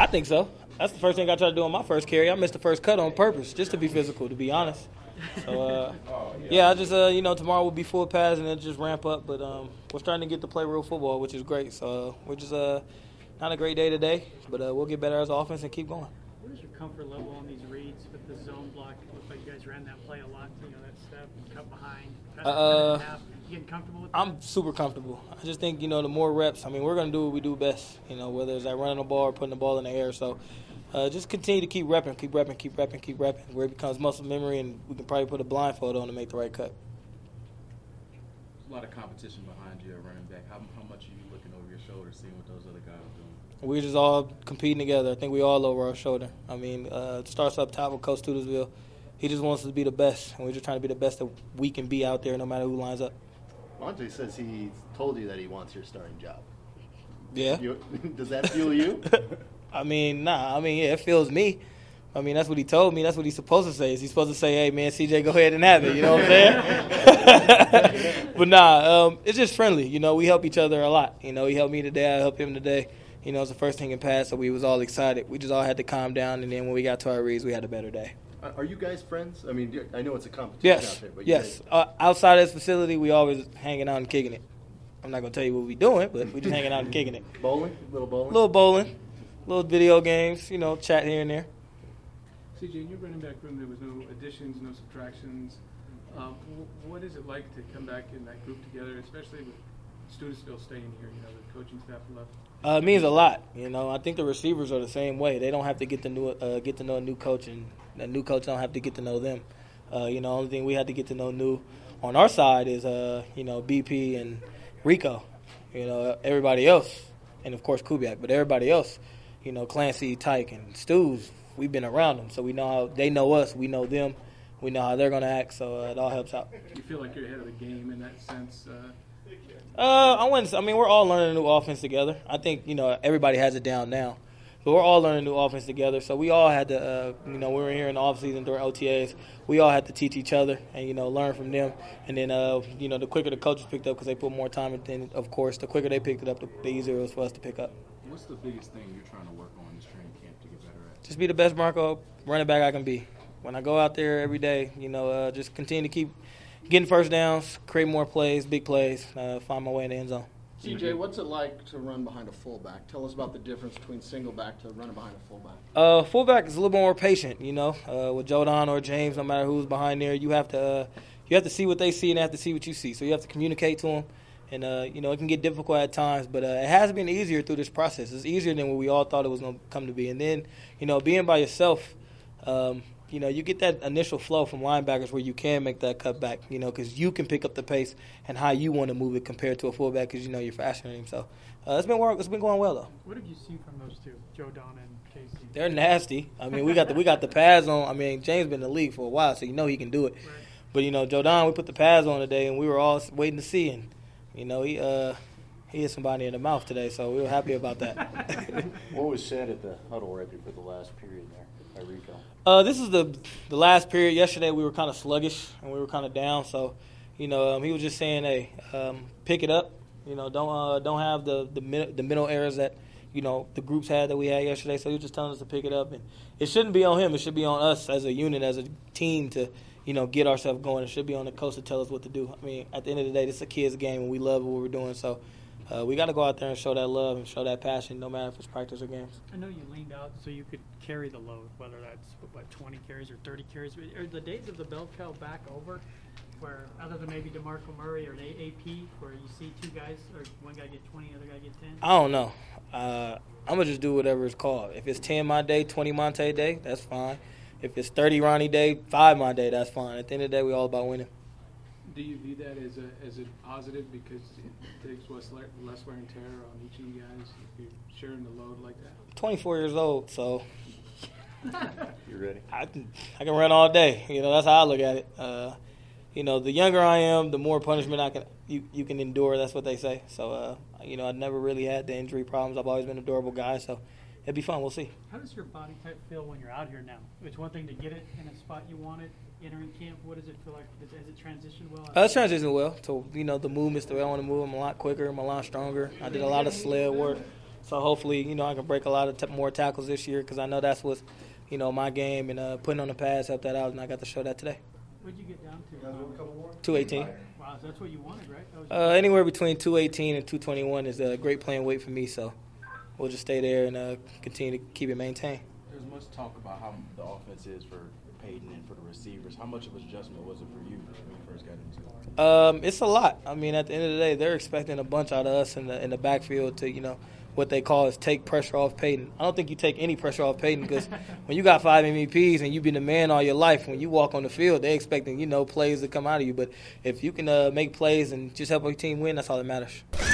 think so. That's the first thing I tried to do on my first carry. I missed the first cut on purpose, just to be physical, to be honest. So, I just, tomorrow will be full pads and then just ramp up. But we're starting to get to play real football, which is great. So we're just not a great day today, but we'll get better as an offense and keep going. What is your comfort level on these reads with the zone block? It looked like you guys ran that play a lot, that step, cut behind, half. You getting comfortable with that? I'm super comfortable. I just think, the more reps, we're going to do what we do best, whether it's like running the ball or putting the ball in the air. So just continue to keep repping, where it becomes muscle memory, and we can probably put a blindfold on to make the right cut. There's a lot of competition behind you at running back. How much are you looking over your shoulder, seeing what those other guys are doing? We're just all competing together. I think we all over our shoulder. It starts up top with Coach Tudesville. He just wants us to be the best, and we're just trying to be the best that we can be out there no matter who lines up. Monte says he told you that he wants your starting job. Yeah. Does that fuel you? Nah. Yeah, it feels me. That's what he told me. That's what he's supposed to say. Is he's supposed to say, hey, man, CJ, go ahead and have it. You know what I'm saying? But it's just friendly. We help each other a lot. He helped me today. I helped him today. It's the first thing in pass, so we was all excited. We just all had to calm down, and then when we got to our reads, we had a better day. Are you guys friends? I know it's a competition out there. But Yes. Outside of this facility, we always hanging out and kicking it. I'm not going to tell you what we doing, but we just hanging out and kicking it. Bowling? Little bowling. Little video games, chat here and there. CJ, in your running back room, there was no additions, no subtractions. What is it like to come back in that group together, especially with students still staying here, the coaching staff left? It means a lot. I think the receivers are the same way. They don't have to get to know a new coach, and the new coach don't have to get to know them. Only thing we had to get to know new on our side is BP and Rico. Everybody else, and of course Kubiak, but everybody else, Clancy, Tyke, and Stews, we've been around them, so we know how they know us. We know them. We know how they're going to act, so it all helps out. You feel like you're ahead of the game in that sense? We're all learning a new offense together. I think, everybody has it down now. But we're all learning a new offense together. So we all had to, we were here in the offseason during OTAs. We all had to teach each other and, learn from them. And then, the quicker the coaches picked up because they put more time in, of course, the quicker they picked it up, the easier it was for us to pick up. What's the biggest thing you're trying to work on this training camp to get better at? Just be the best Bronco running back I can be. When I go out there every day, just continue to keep getting first downs, create more plays, big plays, find my way in the end zone. CJ, what's it like to run behind a fullback? Tell us about the difference between single back to running behind a fullback. Fullback is a little more patient, with Jordan or James, no matter who's behind there. You have to see what they see and they have to see what you see. So you have to communicate to them, and it can get difficult at times, but it has been easier through this process. It's easier than what we all thought it was going to come to be. And then, being by yourself, you get that initial flow from linebackers where you can make that cut back, because you can pick up the pace and how you want to move it compared to a fullback because you're faster than him. So it's been going well though. What have you seen from those two, Joe Don and Casey? They're nasty. We got the pads on. James been in the league for a while, so he can do it. Right. But Joe Don, we put the pads on today, and we were all waiting to see, and he hit somebody in the mouth today, so we were happy about that. What was said at the huddle right before the last period there by Rico? This is the last period. Yesterday we were kind of sluggish and we were kind of down. So, he was just saying, hey, pick it up. Don't have the middle errors that the groups had that we had yesterday. So he was just telling us to pick it up, and it shouldn't be on him. It should be on us as a unit, as a team to get ourselves going. It should be on the coach to tell us what to do. At the end of the day, this is a kids' game and we love what we're doing. So. We got to go out there and show that love and show that passion, no matter if it's practice or games. I know you leaned out so you could carry the load, whether that's 20 carries or 30 carries. Are the days of the bell cow back over, where other than maybe DeMarco Murray or AP, where you see two guys or one guy get 20, other guy get 10? I don't know. I'm gonna just do whatever it's called. If it's 10 my day, 20 Monte day, that's fine. If it's 30 Ronnie day, 5 my day, that's fine. At the end of the day, we all about winning. Do you view that as a positive because it takes less wear and tear on each of you guys if you're sharing the load like that? I'm 24 years old, so you ready? I can run all day. That's how I look at it. The younger I am, the more punishment you can endure. That's what they say. So I never really had the injury problems. I've always been a durable guy, so it'd be fun. We'll see. How does your body type feel when you're out here now? It's one thing to get it in a spot you want it. Entering camp, what does it feel like? Has it transitioned well? It's transitioned well. So, the movements, the way I want to move, I'm a lot quicker, I'm a lot stronger. I did a lot of sled work. So hopefully, you know, I can break a lot of more tackles this year because I know that's what's, you know, my game, and putting on the pads helped that out, and I got to show that today. What'd you get down to? You guys want a couple more? 218. Wow, so that's what you wanted, right? That was Anywhere between 218 and 221 is a great playing weight for me, so we'll just stay there and continue to keep it maintained. There's much talk about how the offense is for Peyton and for the receivers. How much of an adjustment was it for you when you first got into it? It's a lot. I mean, at the end of the day, they're expecting a bunch out of us in the backfield to, you know, what they call is take pressure off Peyton. I don't think you take any pressure off Peyton because when you got 5 MVPs and you've been the man all your life, when you walk on the field, they're expecting, you know, plays to come out of you. But if you can make plays and just help your team win, that's all that matters.